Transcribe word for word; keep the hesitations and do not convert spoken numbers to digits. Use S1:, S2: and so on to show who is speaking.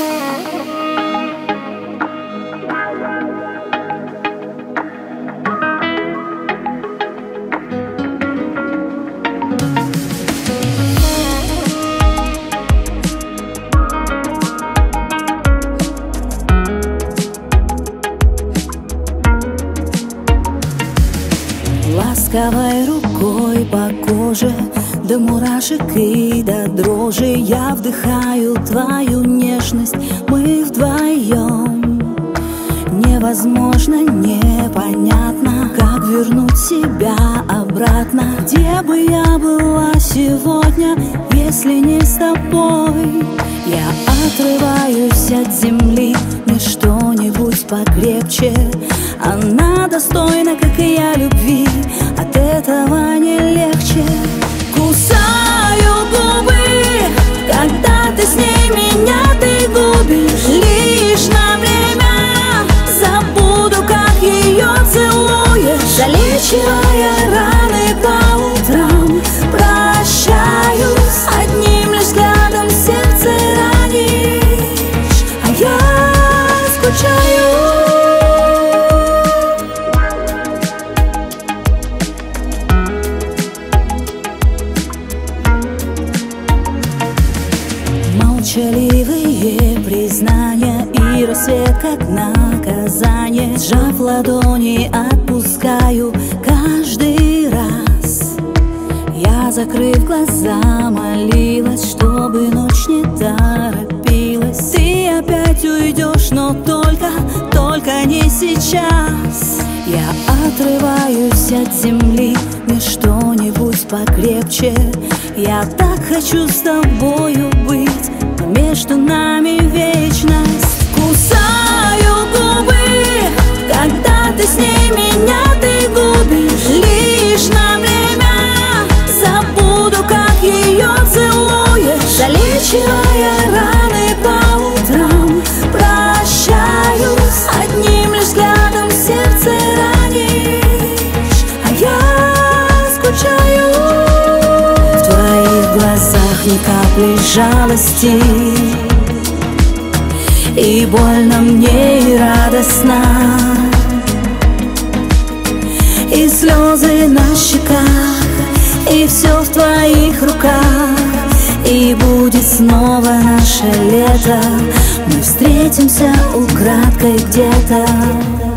S1: Ласковой рукой по коже, до мурашек и до дрожи я вдыхаю твою нежность, мы вдвоем. Невозможно, непонятно, как вернуть себя обратно. Где бы я была сегодня, если не с тобой? Я отрываюсь от земли, мне что-нибудь покрепче. Она достойна, как и я, любви, от этого не легче. Кусаю губы, когда ты с ней меня ты губишь. Лишь на время забуду, как ее целуешь, залечивая раны по утрам. Прощаюсь, одним лишь взглядом сердце ранишь, а я скучаю. Молчаливые признания и рассвет как наказание. Сжав ладони, отпускаю каждый раз. Я, закрыв глаза, молилась, чтобы ночь не торопилась. Ты опять уйдешь, но только, только не сейчас. Я отрываюсь от земли, мне что-нибудь покрепче. Я так хочу с тобою быть, но между нами вечность. Кусаю губы, когда ты с ней меня ты губишь. Лишь на время забуду, как ее целуешь, залечивая раны по утрам. Прощаюсь, одним лишь взглядом сердце ранишь, а я скучаю. В твоих глазах ни капли жалости, и больно мне, и радостно, и слезы на щеках, и все в твоих руках. И будет снова наше лето, мы встретимся украдкой где-то.